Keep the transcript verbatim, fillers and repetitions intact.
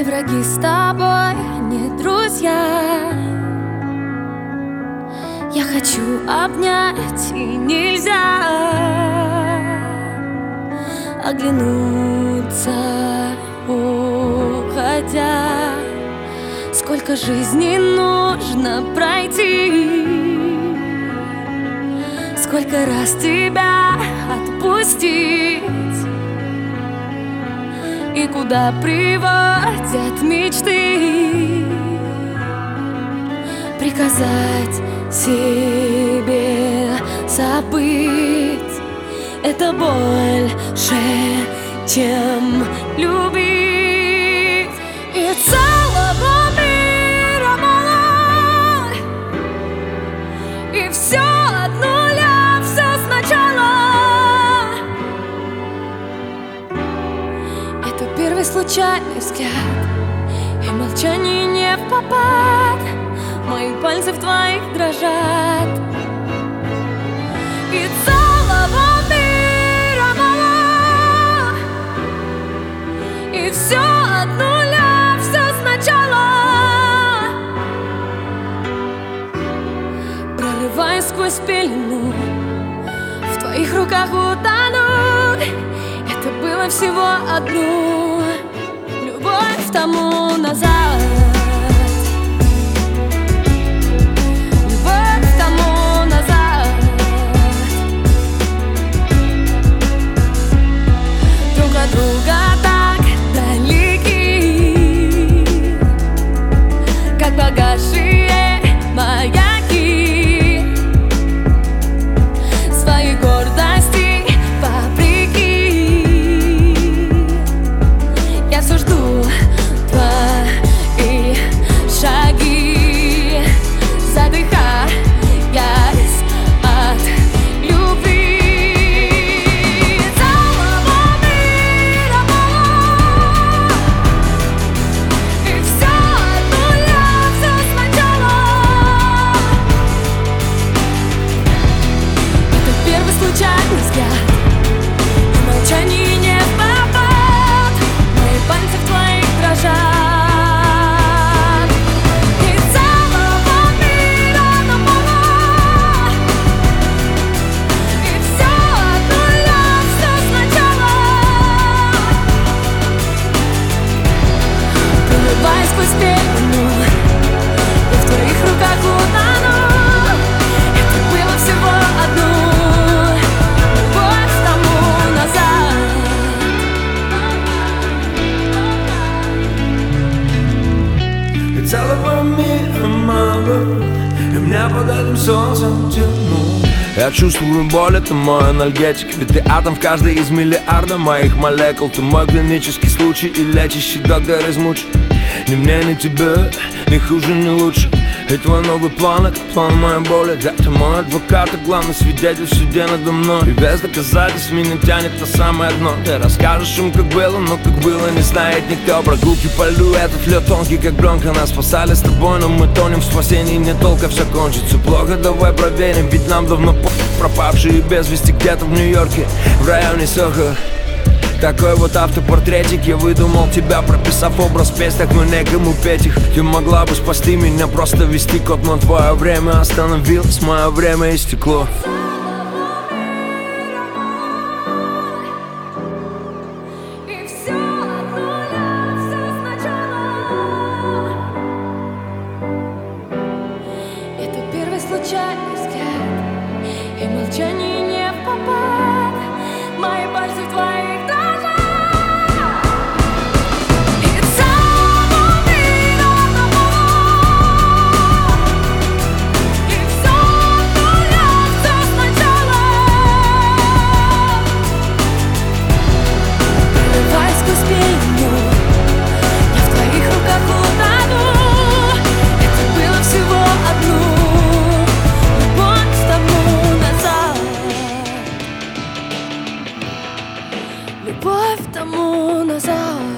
враги с тобой не друзья. Я хочу обнять, и нельзя оглянуться, уходя. Сколько жизней нужно пройти, сколько раз тебя отпустить, и куда приводят мечты. Приказать себе забыть — это больше, чем любить. И целого мира мало, и все от нуля, все сначала. Это первый случайный взгляд, и молчание не впопад. Мои пальцы в твоих дрожат. И целого мира мало, и все от нуля, все сначала. Прорываясь сквозь пелену, в твоих руках утону. Это было всего одну любовь тому назад. Друга так далеки, как погасшие маяки. Своей гордости вопреки я все жду твои шаги, задыхаясь от любви. Случайный взгляд, и молчание не впопад. Мои пальцы в твоих дрожат. И целого мира нам мало, и все от нуля, все сначала. Прорываясь сквозь пелену, и в твоих руках утону. Это было всего одно. Целого мира мало, и меня под этим солнцем тяну. Я чувствую боль, это мой анальгетик, ведь ты атом в каждой из миллиарда моих молекул. Ты мой клинический случай и лечащий доктор измучен. Ни мне, ни тебе, ни хуже, ни лучше. И твой новый план — это план моей боли. Да, ты мой адвокат и главный свидетель в суде надо мной. И без доказательств меня тянет на самое дно. Ты расскажешь им, как было, но как было не знает никто. Прогулки по льду, этот лед тонкий, как пленка. Нас спасали с тобой, но мы тонем в спасении. Не только все кончится плохо, давай проверим. Ведь нам давно по***, пропавшие без вести где-то в Нью-Йорке, в районе Сохо. Такой вот автопортретик я выдумал тебя, прописав образ в песнях, но некому петь их. Ты могла бы спасти меня, просто вести код, но твое время остановилось, мое время истекло. Это первый случайный взгляд, и молчание не впопад. Мои пальцы в твоих дрожат. Любовь тому назад.